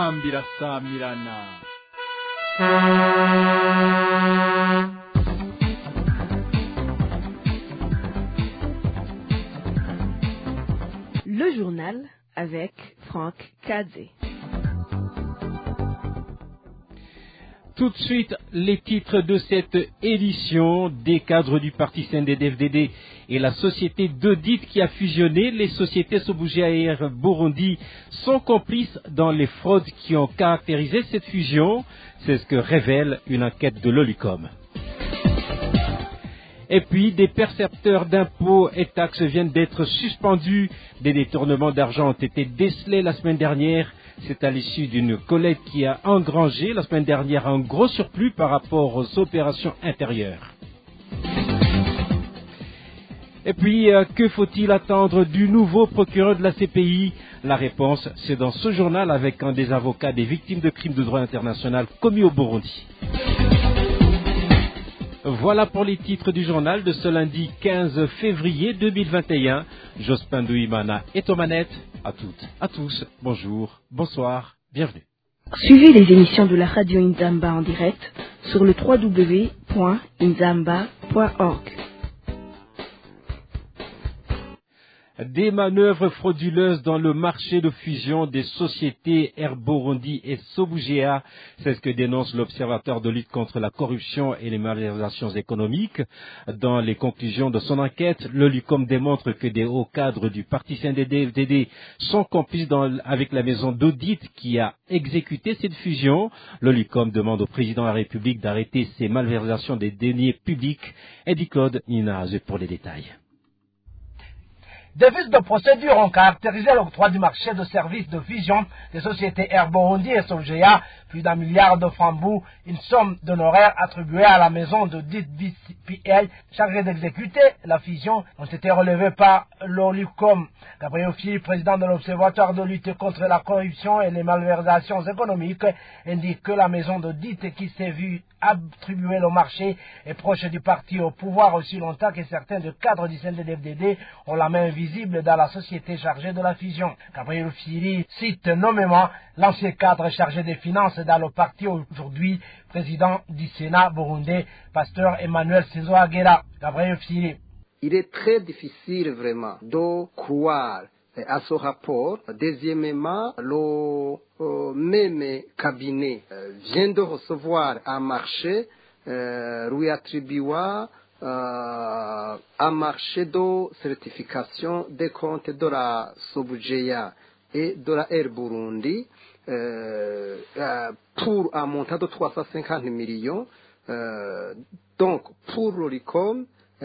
Sambira Samirana. Le journal avec Franck Kadze. Tout de suite, les titres de cette édition. Des cadres du parti CNDD-FDD et la société d'audit qui a fusionné les sociétés Sobujea et Air Burundi sont complices dans les fraudes qui ont caractérisé cette fusion. C'est ce que révèle une enquête de l'Olicom. Et puis, des percepteurs d'impôts et taxes viennent d'être suspendus. Des détournements d'argent ont été décelés la semaine dernière. C'est à l'issue d'une collecte qui a engrangé la semaine dernière un gros surplus par rapport aux opérations intérieures. Et puis, que faut-il attendre du nouveau procureur de la CPI? La réponse, c'est dans ce journal avec un des avocats des victimes de crimes de droit international commis au Burundi. Voilà pour les titres du journal de ce lundi 15 février 2021. Jospin Douimana est aux manettes. À toutes, à tous, bonjour, bonsoir, bienvenue. Suivez les émissions de la radio Inzamba en direct sur le www.inzamba.org. Des manœuvres frauduleuses dans le marché de fusion des sociétés Air Burundi et Sobujea, c'est ce que dénonce l'Observatoire de lutte contre la corruption et les malversations économiques. Dans les conclusions de son enquête, l'Olicom démontre que des hauts cadres du parti CNDD-FDD sont complices avec la maison d'audit qui a exécuté cette fusion. L'Olicom demande au président de la République d'arrêter ces malversations des deniers publics. Eddie Claude Ninaz pour les détails. Des vices de procédure ont caractérisé l'octroi du marché de services de fusion des sociétés Air Burundi et Sobujea, plus d'1 milliard de francs bou, une somme d'honoraires attribuée à la maison d'audit BCPA chargée d'exécuter la fusion, ont été relevés par l'Olicom. Gabriel Fili, président de l'Observatoire de lutte contre la corruption et les malversations économiques, indique que la maison d'audit qui s'est vue attribuer le marché est proche du parti au pouvoir aussi longtemps que certains de cadres du CNDD-FDD ont la main visible dans la société chargée de la fusion. Gabriel Fili cite nommément l'ancien cadre chargé des finances dans le parti, aujourd'hui président du Sénat burundais, pasteur Emmanuel Sinzoagera. Gabriel Fili. Il est très difficile vraiment de croire à ce rapport. Deuxièmement, le même cabinet vient de recevoir un marché lui attribuant un marché de certification des comptes de la Sobujea et de la Air Burundi pour un montant de 350 millions. Donc, pour l'Olicom,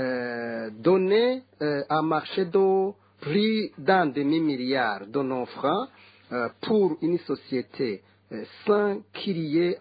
donner un marché de plus d'un demi-milliard de non-francs pour une société sans qu'il y ait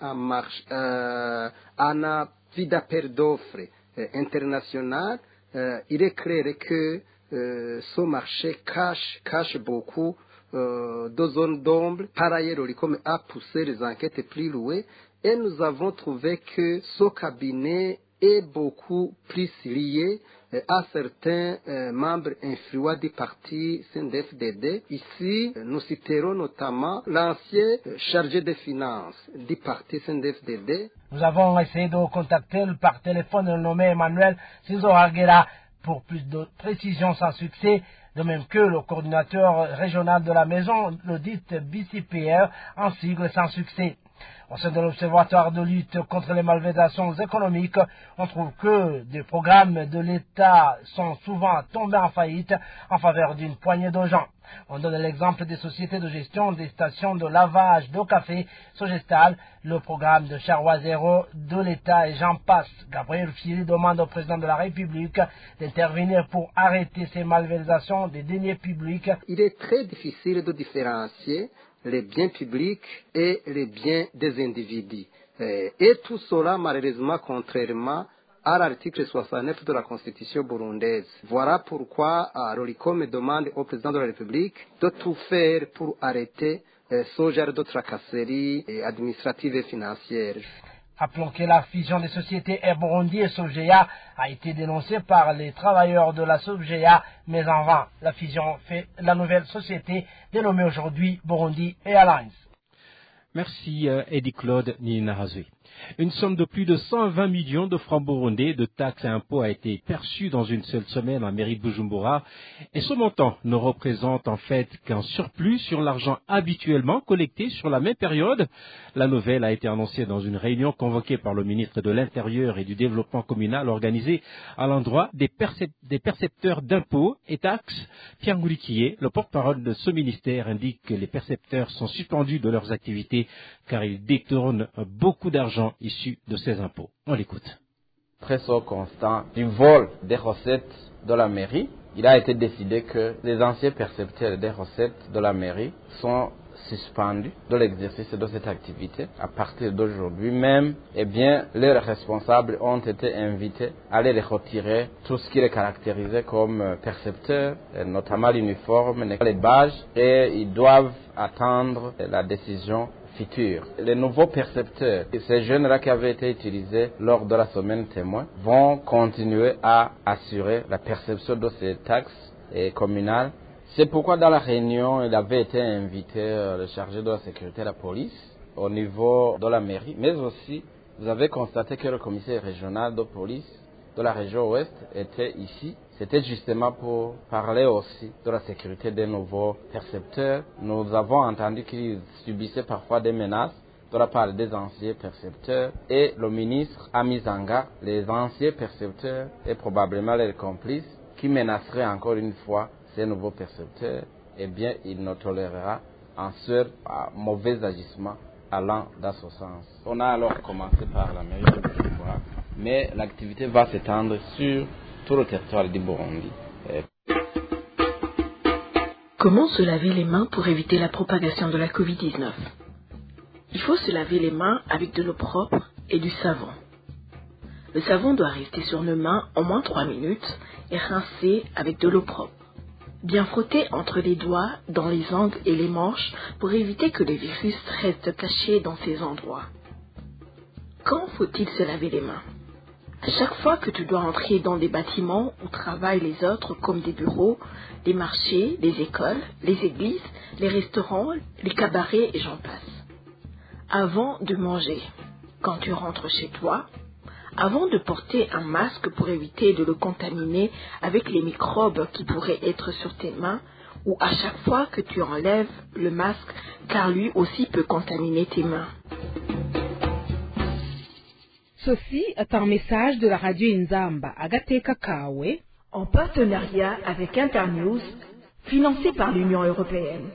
un avis d'appel d'offres international, il est clair que ce marché cache beaucoup de zones d'ombre. Par ailleurs, l'Olicom a poussé les enquêtes plus loin et nous avons trouvé que ce cabinet est beaucoup plus lié à certains membres influents du parti CNDD-FDD. Ici, nous citerons notamment l'ancien chargé des finances du parti CNDD-FDD. Nous avons essayé de contacter par téléphone le nommé Emmanuel Sinzoagera pour plus de précisions sans succès, de même que le coordinateur régional de la maison, l'audit BCPR, en sigle sans succès. Au sein de l'Observatoire de lutte contre les malversations économiques, on trouve que des programmes de l'État sont souvent tombés en faillite en faveur d'une poignée de gens. On donne l'exemple des sociétés de gestion des stations de lavage de café, Sogestal, le programme de Charroi Zéro de l'État et j'en passe. Gabriel Fili demande au président de la République d'intervenir pour arrêter ces malversations des deniers publics. Il est très difficile de différencier les biens publics et les biens des individus. Et tout cela, malheureusement, contrairement à l'article 69 de la Constitution burundaise. Voilà pourquoi l'Olicom demande au président de la République de tout faire pour arrêter ce genre de tracasseries administratives et financières. Rappelons que la fusion des sociétés Air Burundi et Sobujea a été dénoncée par les travailleurs de la Sobujea, mais en vain. La fusion fait la nouvelle société dénommée aujourd'hui Burundi Airlines. Merci Eddie Claude Ninahazui. Une somme de plus de 120 millions de francs burundais de taxes et impôts a été perçue dans une seule semaine en mairie de Bujumbura et ce montant ne représente en fait qu'un surplus sur l'argent habituellement collecté sur la même période. La nouvelle a été annoncée dans une réunion convoquée par le ministre de l'Intérieur et du Développement communal organisée à l'endroit des percepteurs d'impôts et taxes. Pierre Ngourikié, le porte-parole de ce ministère, indique que les percepteurs sont suspendus de leurs activités car ils détournent beaucoup d'argent issus de ces impôts. On l'écoute. Très au constant du vol des recettes de la mairie, il a été décidé que les anciens percepteurs des recettes de la mairie sont suspendus de l'exercice de cette activité. À partir d'aujourd'hui même, leurs responsables ont été invités à les retirer tout ce qui les caractérisait comme percepteurs, notamment l'uniforme, les badges, et ils doivent attendre la décision future. Les nouveaux percepteurs, ces jeunes-là qui avaient été utilisés lors de la semaine témoin, vont continuer à assurer la perception de ces taxes communales. C'est pourquoi dans la réunion, il avait été invité le chargé de la sécurité et la police au niveau de la mairie, mais aussi vous avez constaté que le commissaire régional de police de la région ouest était ici. C'était justement pour parler aussi de la sécurité des nouveaux percepteurs. Nous avons entendu qu'ils subissaient parfois des menaces de la part des anciens percepteurs et le ministre a mis en garde les anciens percepteurs et probablement les complices qui menaceraient encore une fois ces nouveaux percepteurs. Il ne tolérera un seul mauvais agissement allant dans ce sens. On a alors commencé par la mairie de Bujumbura, mais l'activité va s'étendre sur tout le territoire du Burundi. Comment se laver les mains pour éviter la propagation de la Covid-19? Il faut se laver les mains avec de l'eau propre et du savon. Le savon doit rester sur nos mains au moins 3 minutes et rincer avec de l'eau propre. Bien frotter entre les doigts, dans les angles et les manches pour éviter que les virus restent cachés dans ces endroits. Quand faut-il se laver les mains? À chaque fois que tu dois entrer dans des bâtiments où travaillent les autres comme des bureaux, les marchés, les écoles, les églises, les restaurants, les cabarets et j'en passe. Avant de manger, quand tu rentres chez toi, avant de porter un masque pour éviter de le contaminer avec les microbes qui pourraient être sur tes mains, ou à chaque fois que tu enlèves le masque, car lui aussi peut contaminer tes mains. Ceci est un message de la radio Inzamba Agateka Kawe, en partenariat avec Internews, financé par l'Union européenne.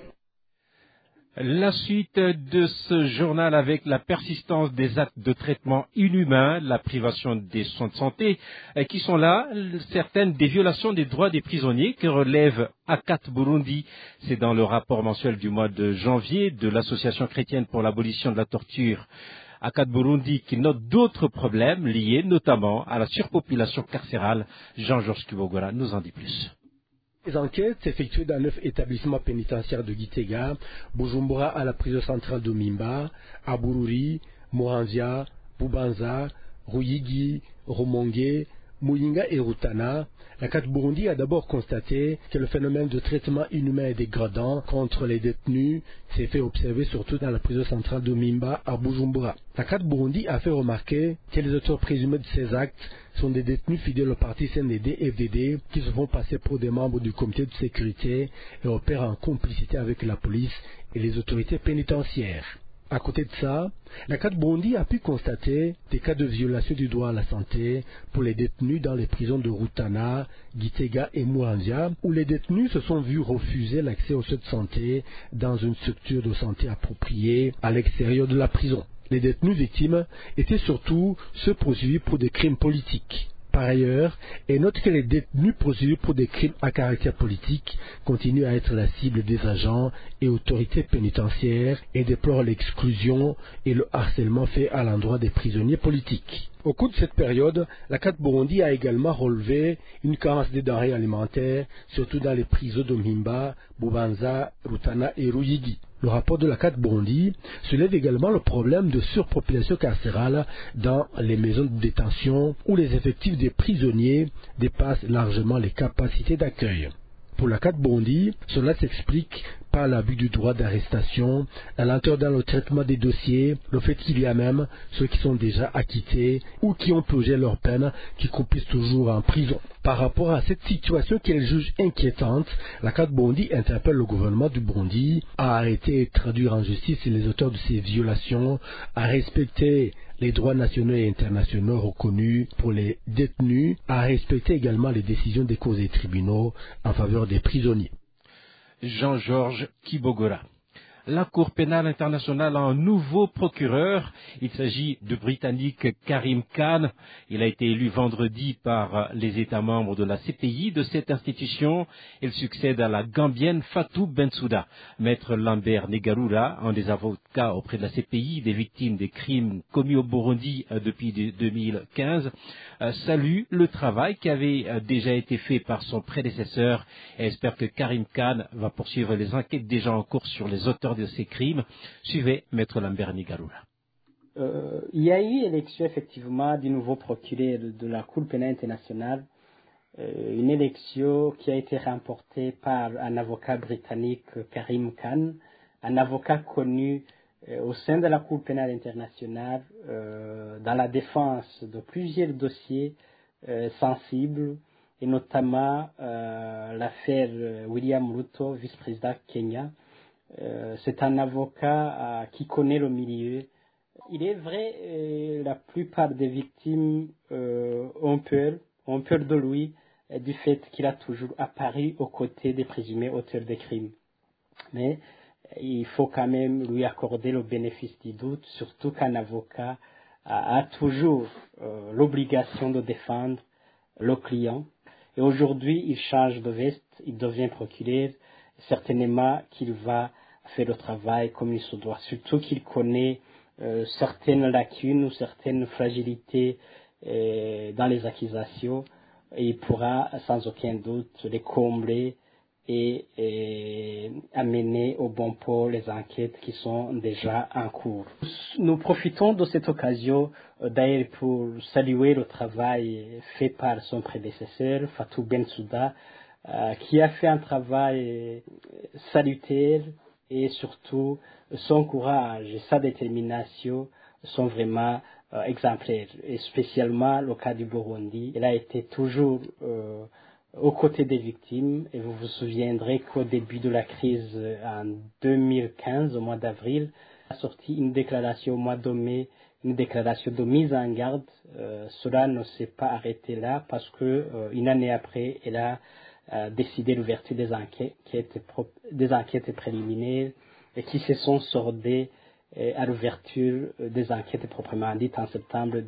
La suite de ce journal avec la persistance des actes de traitement inhumains, la privation des soins de santé, qui sont là, certaines des violations des droits des prisonniers que relève ACAT Burundi. C'est dans le rapport mensuel du mois de janvier de l'Association chrétienne pour l'abolition de la torture. ACAT Burundi qui note d'autres problèmes liés notamment à la surpopulation carcérale. Jean-Georges Kibogora nous en dit plus. Les enquêtes s'effectuent dans 9 établissements pénitentiaires de Gitega, Bujumbura à la prison centrale de Mimba, à Bururi, Muramvya, Bubanza, Ruyigi, Rumonge, Muyinga et Rutana. L'ACAT Burundi a d'abord constaté que le phénomène de traitement inhumain et dégradant contre les détenus s'est fait observer surtout dans la prison centrale de Mimba à Bujumbura. L'ACAT Burundi a fait remarquer que les auteurs présumés de ces actes sont des détenus fidèles au parti CNDD-FDD qui se font passer pour des membres du comité de sécurité et opèrent en complicité avec la police et les autorités pénitentiaires. À côté de ça, l'ACAT Burundi a pu constater des cas de violation du droit à la santé pour les détenus dans les prisons de Rutana, Gitega et Muramvya, où les détenus se sont vus refuser l'accès aux soins de santé dans une structure de santé appropriée à l'extérieur de la prison. Les détenus victimes étaient surtout ceux poursuivis pour des crimes politiques. Par ailleurs, elle note que les détenus poursuivis pour des crimes à caractère politique continuent à être la cible des agents et autorités pénitentiaires et déplore l'exclusion et le harcèlement fait à l'endroit des prisonniers politiques. Au cours de cette période, l'ACAT Burundi a également relevé une carence des denrées alimentaires, surtout dans les prisons de Mimba, Bubanza, Rutana et Ruyigi. Le rapport de l'ACAT Burundi soulève également le problème de surpopulation carcérale dans les maisons de détention où les effectifs des prisonniers dépassent largement les capacités d'accueil. Pour l'ACAT Burundi, cela s'explique par pas l'abus du droit d'arrestation, la lenteur dans le traitement des dossiers, le fait qu'il y a même ceux qui sont déjà acquittés ou qui ont purgé leur peine, qui complissent toujours en prison. Par rapport à cette situation qu'elle juge inquiétante, la CAD Burundi interpelle le gouvernement du Burundi à arrêter et traduire en justice les auteurs de ces violations, à respecter les droits nationaux et internationaux reconnus pour les détenus, à respecter également les décisions des cours et tribunaux en faveur des prisonniers. Jean-Georges Kibogora. La Cour pénale internationale a un nouveau procureur. Il s'agit du Britannique Karim Khan. Il a été élu vendredi par les États membres de la CPI de cette institution. Il succède à la Gambienne Fatou Bensouda. Maître Lambert Negaroula, un des avocats auprès de la CPI des victimes des crimes commis au Burundi depuis 2015, salue le travail qui avait déjà été fait par son prédécesseur et espère que Karim Khan va poursuivre les enquêtes déjà en cours sur les auteurs de ces crimes. Suivez Maître Lambert Negaroula. Il y a eu élection effectivement du nouveau procureur de la Cour pénale internationale, une élection qui a été remportée par un avocat britannique, Karim Khan, un avocat connu au sein de la Cour pénale internationale dans la défense de plusieurs dossiers sensibles, et notamment l'affaire William Ruto, vice-président Kenya. C'est un avocat qui connaît le milieu. Il est vrai, la plupart des victimes ont peur de lui du fait qu'il a toujours apparu aux côtés des présumés auteurs des crimes. Mais il faut quand même lui accorder le bénéfice du doute, surtout qu'un avocat a toujours l'obligation de défendre le client. Et aujourd'hui, il change de veste, il devient procureur. Certainement qu'il va faire le travail comme il se doit, surtout qu'il connaît certaines lacunes ou certaines fragilités dans les accusations, et il pourra sans aucun doute les combler et amener au bon port les enquêtes qui sont déjà en cours. Nous profitons de cette occasion d'ailleurs pour saluer le travail fait par son prédécesseur, Fatou Bensouda, qui a fait un travail salutaire, et surtout son courage et sa détermination sont vraiment exemplaires, et spécialement le cas du Burundi. Il a été toujours aux côtés des victimes, et vous vous souviendrez qu'au début de la crise en 2015, au mois d'avril, il a sorti une déclaration au mois de mai, une déclaration de mise en garde. Cela ne s'est pas arrêté là parce que une année après, elle a décidé l'ouverture des enquêtes préliminaires et qui se sont soldées à l'ouverture des enquêtes proprement dites en septembre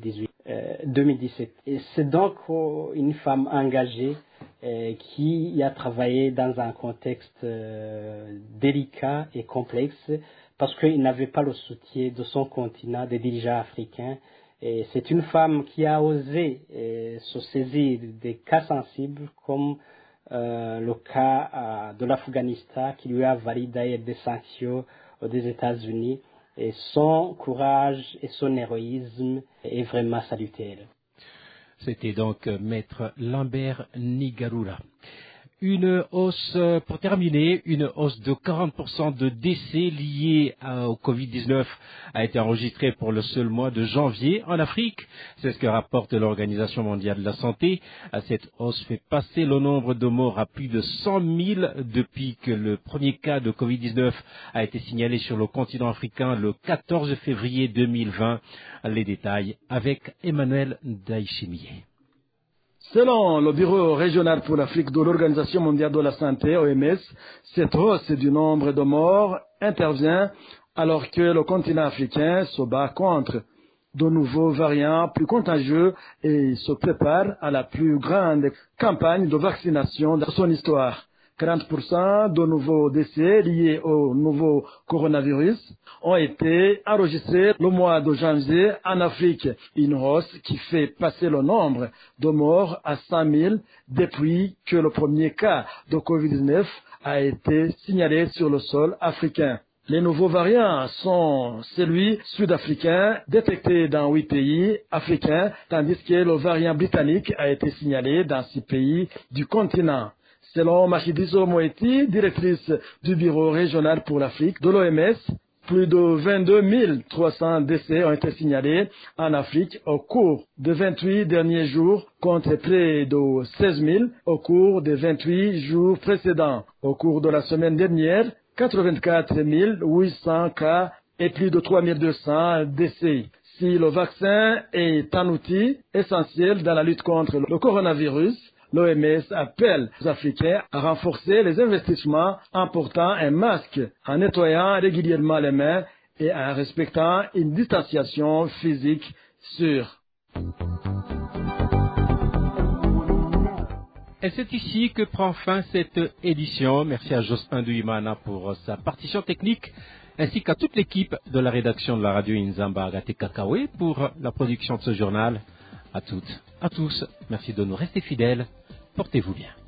2017. Et c'est donc une femme engagée qui a travaillé dans un contexte délicat et complexe parce qu'il n'avait pas le soutien de son continent, des dirigeants africains. Et c'est une femme qui a osé se saisir des cas sensibles comme le cas de l'Afghanistan, qui lui a valu d'ailleurs des sanctions des États-Unis. Et son courage et son héroïsme est vraiment salutaire. C'était donc Maître Lambert Negaroula. Une hausse, pour terminer, une hausse de 40% de décès liés au Covid-19 a été enregistrée pour le seul mois de janvier en Afrique. C'est ce que rapporte l'Organisation mondiale de la santé. Cette hausse fait passer le nombre de morts à plus de 100 000 depuis que le premier cas de Covid-19 a été signalé sur le continent africain le 14 février 2020. Les détails avec Emmanuel Daïchemier. Selon le Bureau régional pour l'Afrique de l'Organisation mondiale de la santé, OMS, cette hausse du nombre de morts intervient alors que le continent africain se bat contre de nouveaux variants plus contagieux et se prépare à la plus grande campagne de vaccination de son histoire. 40% de nouveaux décès liés au nouveau coronavirus ont été enregistrés le mois de janvier en Afrique, une hausse qui fait passer le nombre de morts à 100 000 depuis que le premier cas de Covid-19 a été signalé sur le sol africain. Les nouveaux variants sont celui sud-africain détecté dans 8 pays africains, tandis que le variant britannique a été signalé dans 6 pays du continent. Selon Machidiso Moeti, directrice du bureau régional pour l'Afrique de l'OMS, plus de 22 300 décès ont été signalés en Afrique au cours des 28 derniers jours, contre près de 16 000 au cours des 28 jours précédents. Au cours de la semaine dernière, 84 800 cas et plus de 3 200 décès. Si le vaccin est un outil essentiel dans la lutte contre le coronavirus, l'OMS appelle les Africains à renforcer les investissements en portant un masque, en nettoyant régulièrement les mains et en respectant une distanciation physique sûre. Et c'est ici que prend fin cette édition. Merci à Jospin Duimana pour sa partition technique, ainsi qu'à toute l'équipe de la rédaction de la radio Inzamba Agate Kakawe pour la production de ce journal. À toutes, à tous, merci de nous rester fidèles. Portez-vous bien.